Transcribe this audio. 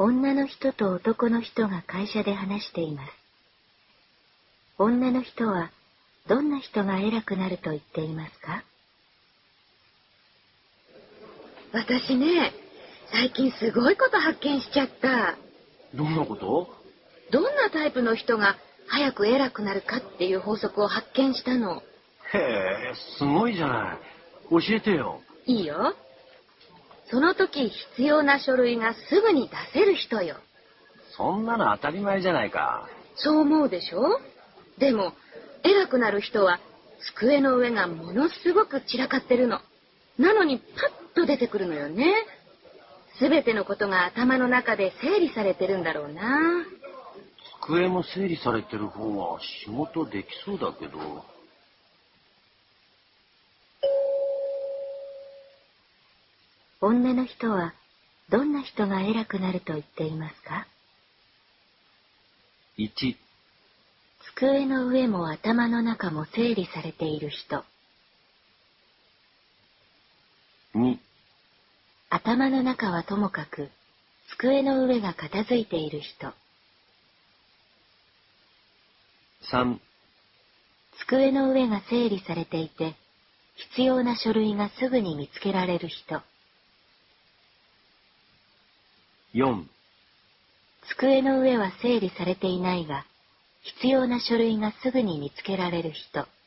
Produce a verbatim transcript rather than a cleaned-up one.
女の人と男の人が会社で話しています。女の人はどんな人が偉くなると言っていますか？ 私ね、最近すごいこと発見しちゃった。 どんなこと？ どんなタイプの人が早く偉くなるかっていう法則を発見したの。 へえ、すごいじゃない。教えてよ。 いいよ。その時必要な書類がすぐに出せる人よ。 そんなの当たり前じゃないか。 そう思うでしょ？でも偉くなる人は机の上がものすごく散らかってるの。なのにパッと出てくるのよね。すべてのことが頭の中で整理されてるんだろうな。 机も整理されてる方が仕事できそうだけど。 女の人はどんな人が偉くなると言っていますか？ いち、 机の上も頭の中も整理されている人。 に、 頭の中はともかく机の上が片付いている人。 さん、 机の上が整理されていて必要な書類がすぐに見つけられる人。 よん、 机の上は整理されていないが必要な書類がすぐに見つけられる人。